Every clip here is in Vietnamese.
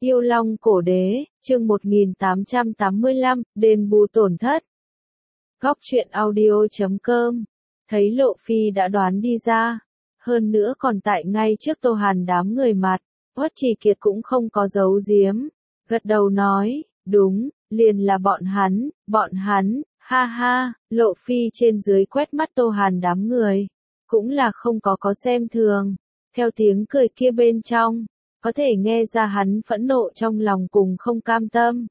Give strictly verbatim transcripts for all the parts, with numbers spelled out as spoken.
Yêu Long Cổ Đế, chương một nghìn tám trăm tám mươi lăm, đền bù tổn thất. Góc truyện audio chấm com. Thấy Lộ Phi đã đoán đi ra. Hơn nữa còn tại ngay trước Tô Hàn đám người mặt. Uất Trì Kiệt cũng không có giấu giếm. Gật đầu nói, đúng, liền là bọn hắn, bọn hắn, ha ha. Lộ Phi trên dưới quét mắt Tô Hàn đám người. Cũng là không có có xem thường. Theo tiếng cười kia bên trong, có thể nghe ra hắn phẫn nộ trong lòng cùng không cam tâm.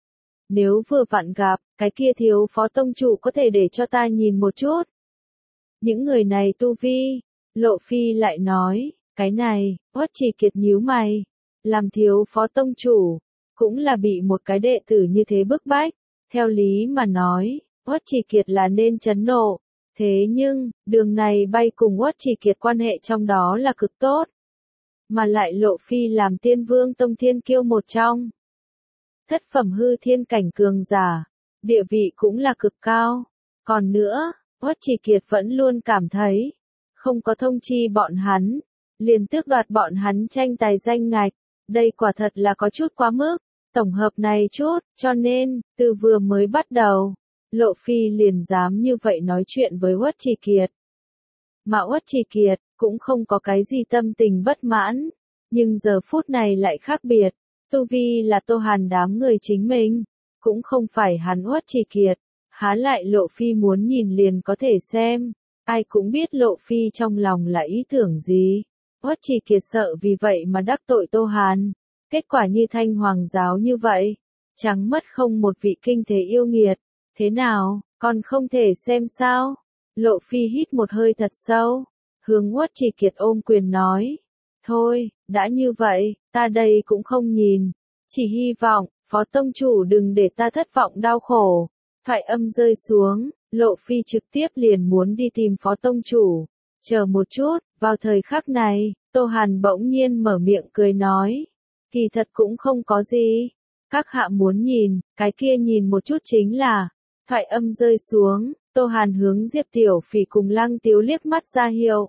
Nếu vừa vặn gặp, cái kia thiếu phó tông chủ có thể để cho ta nhìn một chút. Những người này tu vi, Lộ Phi lại nói, cái này, Uất Trì Kiệt nhíu mày, làm thiếu phó tông chủ, cũng là bị một cái đệ tử như thế bức bách, theo lý mà nói, Uất Trì Kiệt là nên chấn nộ, thế nhưng, đường này bay cùng Uất Trì Kiệt quan hệ trong đó là cực tốt. Mà lại Lộ Phi làm Tiên Vương Tông Thiên Kiêu một trong. Thất phẩm hư thiên cảnh cường giả, địa vị cũng là cực cao. Còn nữa, Uất Trì Kiệt vẫn luôn cảm thấy, không có thông chi bọn hắn, liền tước đoạt bọn hắn tranh tài danh ngạch, đây quả thật là có chút quá mức, tổng hợp này chút, cho nên, từ vừa mới bắt đầu, Lộ Phi liền dám như vậy nói chuyện với Uất Trì Kiệt. Mà Uất Trì Kiệt, cũng không có cái gì tâm tình bất mãn, nhưng giờ phút này lại khác biệt, tu vi là Tô Hàn đám người chính mình, cũng không phải hắn Uất Trì Kiệt, há lại Lộ Phi muốn nhìn liền có thể xem, ai cũng biết Lộ Phi trong lòng là ý tưởng gì, Uất Trì Kiệt sợ vì vậy mà đắc tội Tô Hàn, kết quả như Thanh Hoàng giáo như vậy, trắng mất không một vị kinh thế yêu nghiệt, thế nào, còn không thể xem sao, Lộ Phi hít một hơi thật sâu. Hướng Uất Trì Kiệt ôm quyền nói, thôi, đã như vậy, ta đây cũng không nhìn, chỉ hy vọng, phó tông chủ đừng để ta thất vọng đau khổ. Thoại âm rơi xuống, Lộ Phi trực tiếp liền muốn đi tìm phó tông chủ, chờ một chút, vào thời khắc này, Tô Hàn bỗng nhiên mở miệng cười nói, kỳ thật cũng không có gì, các hạ muốn nhìn, cái kia nhìn một chút chính là, thoại âm rơi xuống. Tô Hàn hướng Diệp Tiểu Phỉ cùng Lăng Tiếu liếc mắt ra hiệu.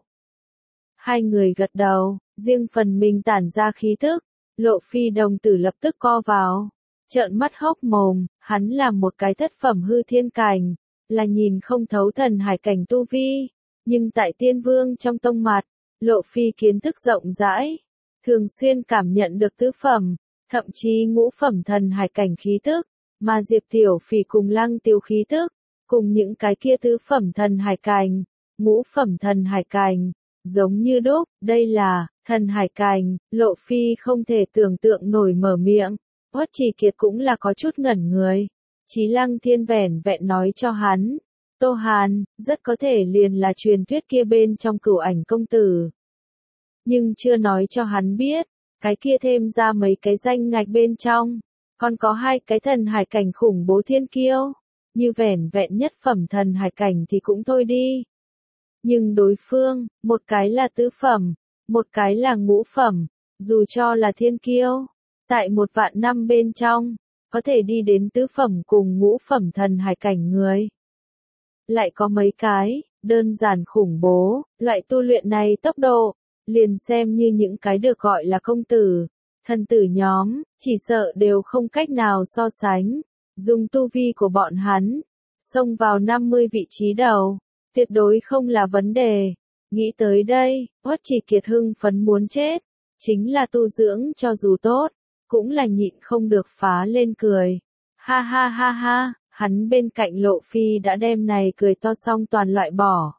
Hai người gật đầu, riêng phần mình tản ra khí tức, Lộ Phi đồng tử lập tức co vào, trợn mắt hốc mồm, hắn là một cái thất phẩm hư thiên cảnh, là nhìn không thấu thần hải cảnh tu vi, nhưng tại Tiên Vương trong tông mặt, Lộ Phi kiến thức rộng rãi, thường xuyên cảm nhận được tứ phẩm, thậm chí ngũ phẩm thần hải cảnh khí tức, mà Diệp Tiểu Phỉ cùng Lăng Tiếu khí tức, cùng những cái kia tứ phẩm thần hải cảnh, ngũ phẩm thần hải cảnh, giống như đúc, đây là, thần hải cảnh, Lộ Phi không thể tưởng tượng nổi mở miệng, Uất Trì Kiệt cũng là có chút ngẩn người, Chí Lăng Thiên vẻn vẹn nói cho hắn, Tô Hàn, rất có thể liền là truyền thuyết kia bên trong Cửu Ảnh công tử. Nhưng chưa nói cho hắn biết, cái kia thêm ra mấy cái danh ngạch bên trong, còn có hai cái thần hải cảnh khủng bố thiên kiêu. Như vẻn vẹn nhất phẩm thần hải cảnh thì cũng thôi đi. Nhưng đối phương, một cái là tứ phẩm, một cái là ngũ phẩm, dù cho là thiên kiêu, tại một vạn năm bên trong, có thể đi đến tứ phẩm cùng ngũ phẩm thần hải cảnh người. Lại có mấy cái, đơn giản khủng bố, loại tu luyện này tốc độ, liền xem như những cái được gọi là công tử, thần tử nhóm, chỉ sợ đều không cách nào so sánh. Dùng tu vi của bọn hắn, xông vào năm mươi vị trí đầu, tuyệt đối không là vấn đề. Nghĩ tới đây, Uất Trì Kiệt hưng phấn muốn chết, chính là tu dưỡng cho dù tốt, cũng là nhịn không được phá lên cười. Ha ha ha ha, hắn bên cạnh Lộ Phi đã đem này cười to xong toàn loại bỏ.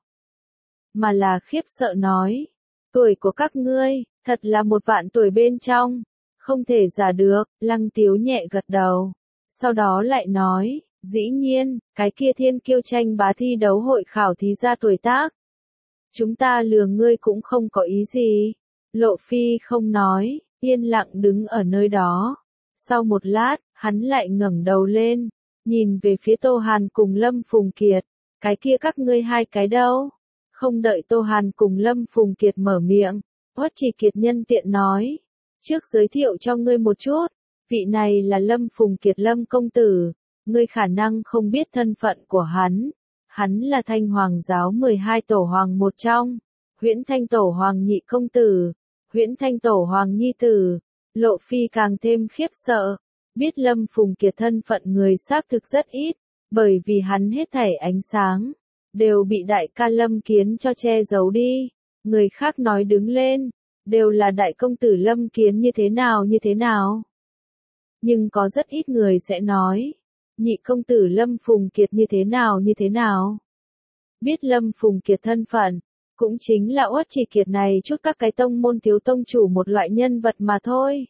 Mà là khiếp sợ nói, tuổi của các ngươi, thật là một vạn tuổi bên trong, không thể giả được, Lăng Tiếu nhẹ gật đầu. Sau đó lại nói, dĩ nhiên, cái kia thiên kiêu tranh bá thi đấu hội khảo thí ra tuổi tác. Chúng ta lừa ngươi cũng không có ý gì. Lộ Phi không nói, yên lặng đứng ở nơi đó. Sau một lát, hắn lại ngẩng đầu lên, nhìn về phía Tô Hàn cùng Lâm Phùng Kiệt. Cái kia các ngươi hai cái đâu? Không đợi Tô Hàn cùng Lâm Phùng Kiệt mở miệng, Uất Trì Kiệt nhân tiện nói. Trước giới thiệu cho ngươi một chút. Vị này là Lâm Phùng Kiệt Lâm công tử, ngươi khả năng không biết thân phận của hắn, hắn là Thanh Hoàng giáo mười hai tổ hoàng một trong, Huyễn Thanh tổ hoàng nhị công tử, Huyễn Thanh tổ hoàng nhi tử, Lộ Phi càng thêm khiếp sợ, biết Lâm Phùng Kiệt thân phận người xác thực rất ít, bởi vì hắn hết thảy ánh sáng, đều bị đại ca Lâm Kiến cho che giấu đi. Người khác nói đứng lên, đều là đại công tử Lâm Kiến như thế nào như thế nào. Nhưng có rất ít người sẽ nói, nhị công tử Lâm Phùng Kiệt như thế nào như thế nào. Biết Lâm Phùng Kiệt thân phận, cũng chính là Uất Chỉ Kiệt này chút các cái tông môn thiếu tông chủ một loại nhân vật mà thôi.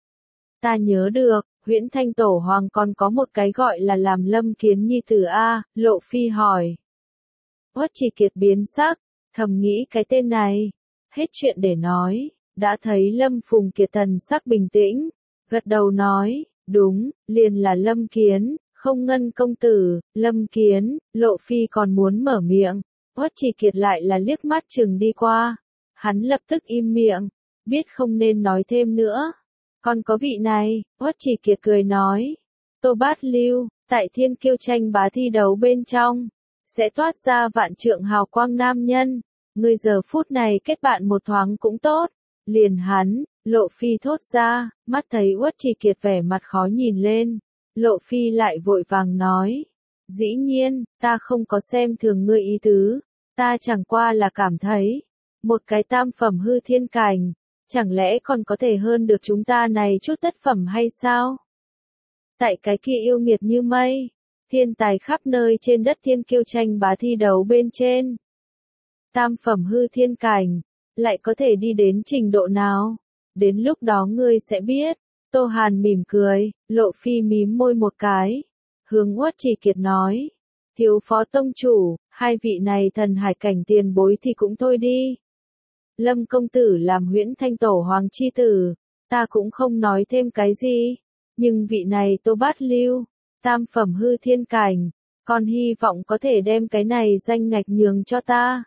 Ta nhớ được, Huyễn Thanh Tổ Hoàng còn có một cái gọi là làm Lâm Kiến nhi tử A, Lộ Phi hỏi. Uất Chỉ Kiệt biến sắc, thầm nghĩ cái tên này, hết chuyện để nói, đã thấy Lâm Phùng Kiệt thần sắc bình tĩnh, gật đầu nói, đúng, liền là Lâm Kiến, không ngân công tử, Lâm Kiến. Lộ Phi còn muốn mở miệng, Uất Chỉ Kiệt lại là liếc mắt chừng đi qua, hắn lập tức im miệng, biết không nên nói thêm nữa. Còn có vị này, Uất Chỉ Kiệt cười nói, Tô Bát Lưu, tại Thiên Kiêu tranh bá thi đấu bên trong, sẽ toát ra vạn trượng hào quang nam nhân, người giờ phút này kết bạn một thoáng cũng tốt. Liền hắn, Lộ Phi thốt ra, mắt thấy Uất Chỉ Kiệt vẻ mặt khó nhìn lên, Lộ Phi lại vội vàng nói, dĩ nhiên, ta không có xem thường ngươi ý tứ, ta chẳng qua là cảm thấy, một cái tam phẩm hư thiên cảnh, chẳng lẽ còn có thể hơn được chúng ta này chút tất phẩm hay sao? Tại cái kia yêu nghiệt như mây, thiên tài khắp nơi trên đất Thiên Kiêu tranh bá thi đấu bên trên. Tam phẩm hư thiên cảnh, lại có thể đi đến trình độ nào? Đến lúc đó ngươi sẽ biết. Tô Hàn mỉm cười, Lộ Phi mím môi một cái, hướng Uất Chỉ Kiệt nói, thiếu phó tông chủ, hai vị này thần hải cảnh tiền bối thì cũng thôi đi. Lâm công tử làm Huyễn Thanh Tổ Hoàng chi tử, ta cũng không nói thêm cái gì, nhưng vị này Tô Bát Lưu, tam phẩm hư thiên cảnh, còn hy vọng có thể đem cái này danh ngạch nhường cho ta.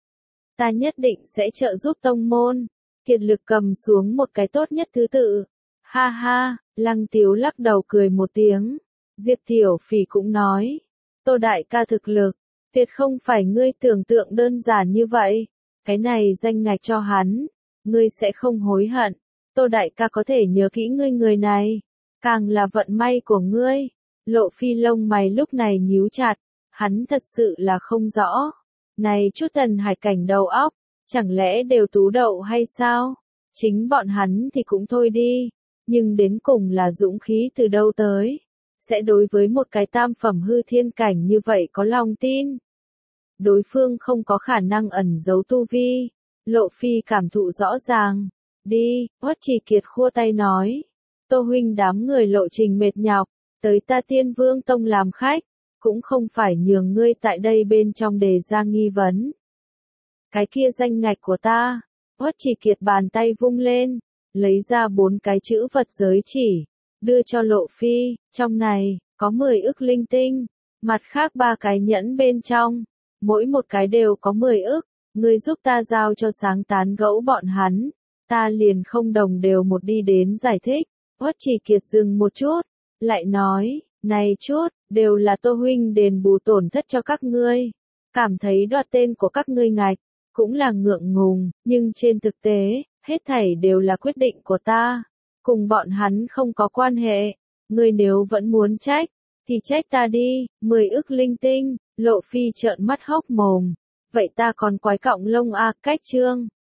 Ta nhất định sẽ trợ giúp tông môn, kiệt lực cầm xuống một cái tốt nhất thứ tự. Ha ha, Lăng Tiếu lắc đầu cười một tiếng, Diệp Tiểu Phỉ cũng nói, Tô đại ca thực lực, tuyệt không phải ngươi tưởng tượng đơn giản như vậy, cái này danh ngạch cho hắn, ngươi sẽ không hối hận, Tô đại ca có thể nhớ kỹ ngươi người này, càng là vận may của ngươi. Lộ Phi lông mày lúc này nhíu chặt, hắn thật sự là không rõ, này chút thần hải cảnh đầu óc, chẳng lẽ đều tú đậu hay sao? Chính bọn hắn thì cũng thôi đi, nhưng đến cùng là dũng khí từ đâu tới, sẽ đối với một cái tam phẩm hư thiên cảnh như vậy có lòng tin. Đối phương không có khả năng ẩn giấu tu vi, Lộ Phi cảm thụ rõ ràng. Đi, Uất Chỉ Kiệt khua tay nói, Tô huynh đám người lộ trình mệt nhọc, tới ta Tiên Vương Tông làm khách, cũng không phải nhường ngươi tại đây bên trong đề ra nghi vấn. Cái kia danh ngạch của ta, Uất Chỉ Kiệt bàn tay vung lên, lấy ra bốn cái chữ vật giới chỉ, đưa cho Lộ Phi, trong này, có mười ức linh tinh, mặt khác ba cái nhẫn bên trong, mỗi một cái đều có mười ức, ngươi giúp ta giao cho sáng tán gẫu bọn hắn, ta liền không đồng đều một đi đến giải thích. Uất Chỉ Kiệt dừng một chút, lại nói, này chút, đều là Tô huynh đền bù tổn thất cho các ngươi, cảm thấy đoạt tên của các ngươi ngạch, cũng là ngượng ngùng, nhưng trên thực tế, hết thảy đều là quyết định của ta, cùng bọn hắn không có quan hệ, ngươi nếu vẫn muốn trách, thì trách ta đi. Mười ức linh tinh. Lộ Phi trợn mắt hốc mồm, vậy ta còn quái cọng lông a, cách chương.